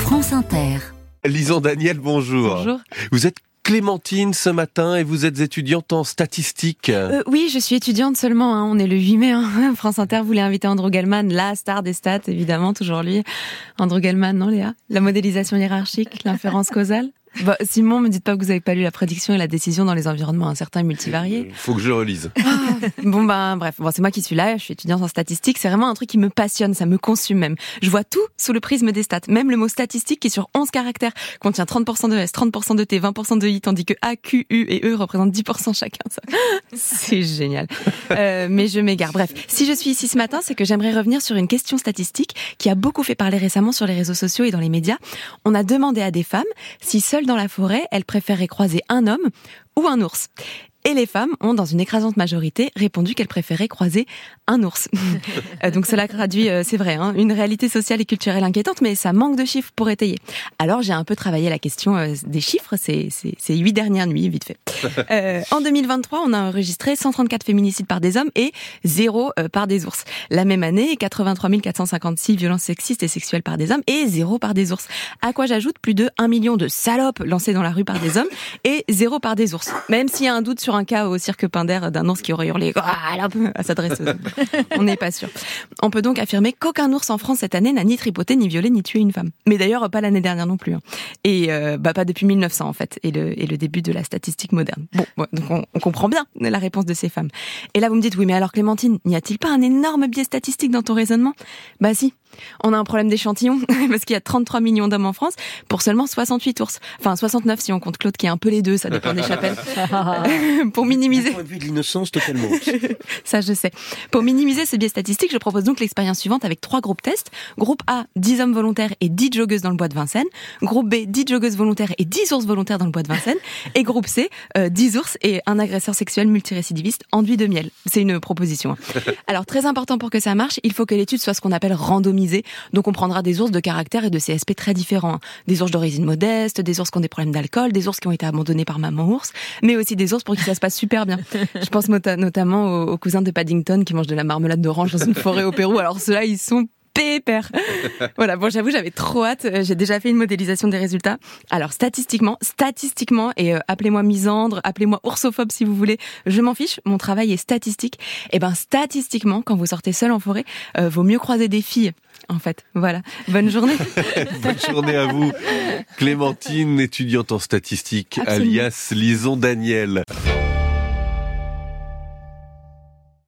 France Inter. Lison Daniel, bonjour. Bonjour. Vous êtes Clémentine ce matin et vous êtes étudiante en statistique. Oui, je suis étudiante seulement, on est le 8 mai. France Inter voulait inviter Andrew Gellman, la star des stats, évidemment, toujours lui. Andrew Gellman, non Léa? La modélisation hiérarchique, l'inférence causale. Simon, me dites pas que vous n'avez pas lu la prédiction et la décision dans les environnements incertains et multivariés. Il faut que je le relise. Bref, c'est moi qui suis là, je suis étudiante en statistique, c'est vraiment un truc qui me passionne, ça me consume même. Je vois tout sous le prisme des stats, même le mot statistique qui sur 11 caractères contient 30% de S, 30% de T, 20% de I, tandis que A, Q, U et E représentent 10% chacun. Ça. C'est génial. Mais je m'égare. Bref, si je suis ici ce matin, c'est que j'aimerais revenir sur une question statistique qui a beaucoup fait parler récemment sur les réseaux sociaux et dans les médias. On a demandé à des femmes si seules dans la forêt, elles préféraient croiser un homme ou un ours. Et les femmes ont, dans une écrasante majorité, répondu qu'elles préféraient croiser un ours. Donc cela traduit, c'est vrai, une réalité sociale et culturelle inquiétante, mais ça manque de chiffres pour étayer. Alors j'ai un peu travaillé la question des chiffres, ces 8 dernières nuits, vite fait. En 2023, on a enregistré 134 féminicides par des hommes et 0 par des ours. La même année, 83 456 violences sexistes et sexuelles par des hommes et 0 par des ours. À quoi j'ajoute plus de 1 million de salopes lancées dans la rue par des hommes et 0 par des ours. Même s'il y a un doute sur un cas au cirque Pinder d'un ours qui aurait hurlé à sa dresseuse. On n'est pas sûr. On peut donc affirmer qu'aucun ours en France cette année n'a ni tripoté, ni violé, ni tué une femme. Mais d'ailleurs, pas l'année dernière non plus. Et pas depuis 1900 en fait, et le début de la statistique moderne. Donc on comprend bien la réponse de ces femmes. Et là, vous me dites, oui, mais alors Clémentine, n'y a-t-il pas un énorme biais statistique dans ton raisonnement ? Bah si. On a un problème d'échantillon, parce qu'il y a 33 millions d'hommes en France pour seulement 68 ours. Enfin, 69 si on compte Claude qui est un peu les deux, ça dépend des chapelles. Pour minimiser... Du point de vue de l'innocence, totalement. Ça, je sais. Pour minimiser ce biais statistique, je propose donc l'expérience suivante avec 3 groupes tests. Groupe A, 10 hommes volontaires et 10 joggeuses dans le bois de Vincennes. Groupe B, 10 joggeuses volontaires et 10 ours volontaires dans le bois de Vincennes. Et groupe C, 10 ours et un agresseur sexuel multirécidiviste enduit de miel. C'est une proposition. Alors, très important pour que ça marche, il faut que l'étude soit ce qu'on appelle randomisée. Donc on prendra des ours de caractère et de CSP très différents. Des ours d'origine modeste, des ours qui ont des problèmes d'alcool, des ours qui ont été abandonnés par maman ours, mais aussi des ours pour qui ça se passe super bien. Je pense notamment aux cousins de Paddington qui mangent de la marmelade d'orange dans une forêt au Pérou. Alors ceux-là, ils sont pépères. Voilà, j'avoue, j'avais trop hâte. J'ai déjà fait une modélisation des résultats. Alors, statistiquement, et appelez-moi misandre, appelez-moi oursophobe si vous voulez, je m'en fiche, mon travail est statistique. Et statistiquement, quand vous sortez seul en forêt, vaut mieux croiser des filles, en fait. Voilà. Bonne journée. Bonne journée à vous. Clémentine, étudiante en statistique, Absolument. alias Lison Daniel.